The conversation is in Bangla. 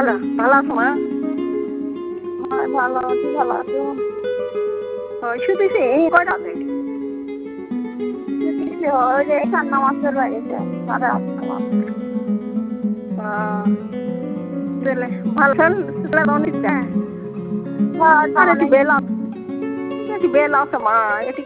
ভালো ভালো আছো মা? ভালো আছি, ভালো আছো? ওই শুধুছি এই কয়টা আছে? ওই যে ঠান্ডা মাছের বাড়িতে সাড়ে 8টা মাছ। ভালো খেলে অনেক হ্যাঁ, আর একটু বেলা আছে মা, একটু